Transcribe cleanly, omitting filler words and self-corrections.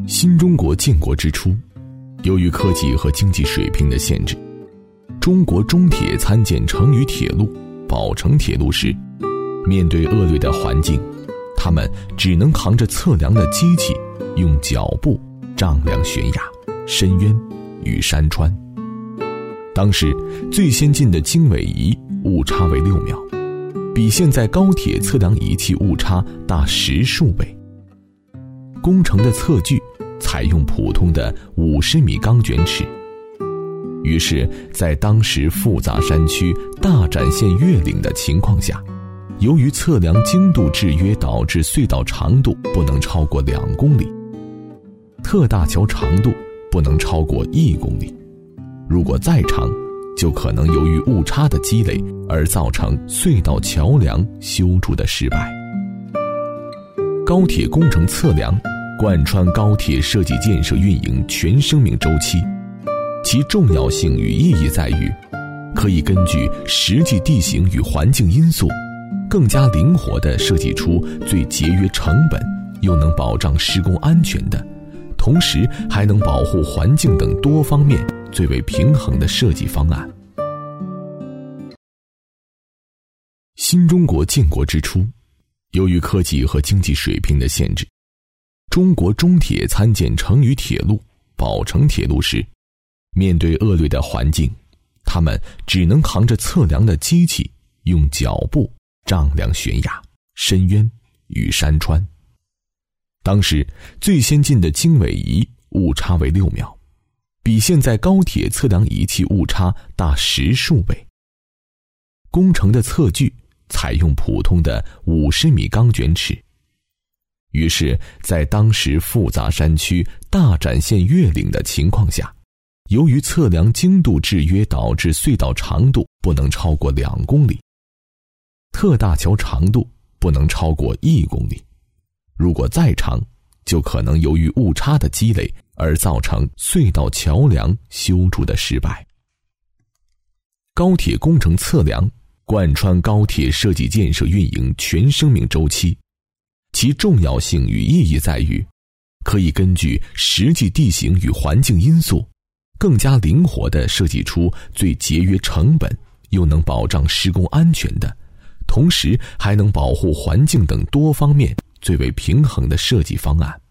新中国建国之初，由于科技和经济水平的限制，中国中铁参建成渝铁路、宝成铁路时，面对恶劣的环境，他们只能扛着测量的机器，用脚步丈量悬崖、深渊与山川。当时最先进的经纬仪误差为6秒，比现在高铁测量仪器误差大10数倍。工程的测距采用普通的50米钢卷尺，于是在当时复杂山区大展现越岭的情况下，由于测量精度制约，导致隧道长度不能超过2公里，特大桥长度不能超过1公里，如果再长，就可能由于误差的积累而造成隧道桥梁修筑的失败。高铁工程测量贯穿高铁设计建设运营全生命周期，其重要性与意义在于，可以根据实际地形与环境因素，更加灵活地设计出最节约成本又能保障施工安全的，同时还能保护环境等多方面最为平衡的设计方案。新中国建国之初，由于科技和经济水平的限制，中国中铁参建成渝铁路、宝成铁路时，面对恶劣的环境，他们只能扛着测量的机器，用脚步丈量悬崖、深渊与山川。当时最先进的经纬仪误差为6秒，比现在高铁测量仪器误差大10数倍。工程的测距采用普通的50米钢卷尺，于是在当时复杂山区大展现越岭的情况下，由于测量精度制约，导致隧道长度不能超过2公里，特大桥长度不能超过1公里，如果再长，就可能由于误差的积累而造成隧道桥梁修筑的失败。高铁工程测量贯穿高铁设计建设运营全生命周期，其重要性与意义在于，可以根据实际地形与环境因素，更加灵活地设计出最节约成本又能保障施工安全的，同时还能保护环境等多方面最为平衡的设计方案。